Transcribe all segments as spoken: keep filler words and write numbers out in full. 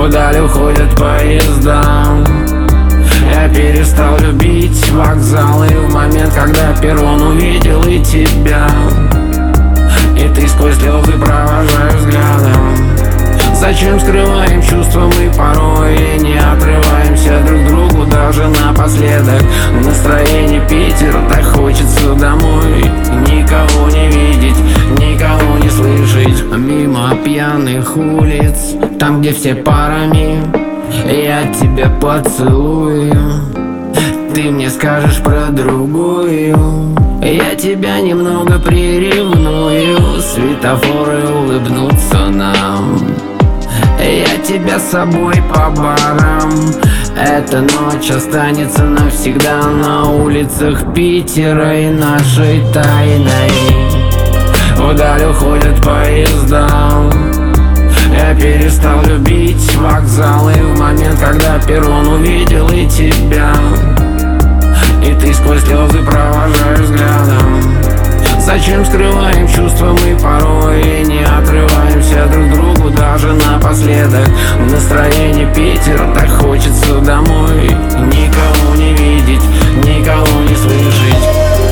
Вдаль уходят поезда. Я перестал любить вокзалы в момент, когда перрон увидел и тебя. И ты сквозь слезы провожаешь взглядом. Зачем скрываем чувства мы порой и не отрываемся друг другу даже напоследок? Настроение Питера, так хочется домой. Никого не видеть, никого не слышать. Мимо пьяных улиц, там где все парами, я тебя поцелую. Ты мне скажешь про другую, я тебя немного приревную. Светофоры улыбнутся нам, я тебя с собой по барам. Эта ночь останется навсегда на улицах Питера и нашей тайной. Вдаль уходят поезда. Я перестал любить вокзалы в момент, когда перрон увидел и тебя. И ты сквозь слезы провожаешь взглядом. Зачем скрываем чувства мы порой и не отрываемся друг другу даже напоследок? Настроение Питера, так хочется домой. Никого не видеть, никого не слышать.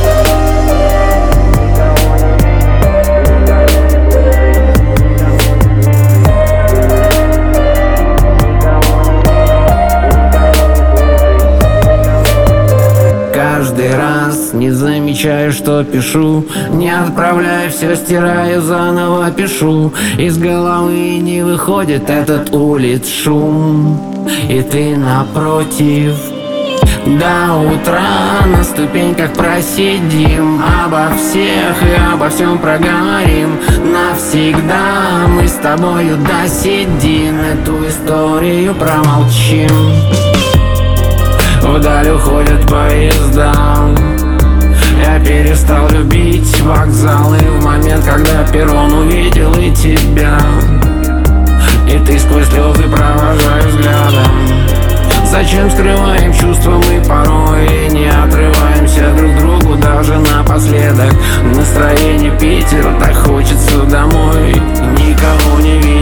Каждый раз не замечаю, что пишу. Не отправляю, все стираю, заново пишу. Из головы не выходит этот улиц шум. И ты напротив. До утра на ступеньках просидим, обо всех и обо всем проговорим. Навсегда мы с тобою до седин эту историю промолчим. Вдаль уходят поезда. Я перестал любить вокзалы в момент, когда перрон увидел и тебя. И ты сквозь слезы провожаешь взглядом. Зачем скрываем чувства мы порой и не отрываемся друг другу даже напоследок? Настроение Питера, так хочется домой. Никого не видеть.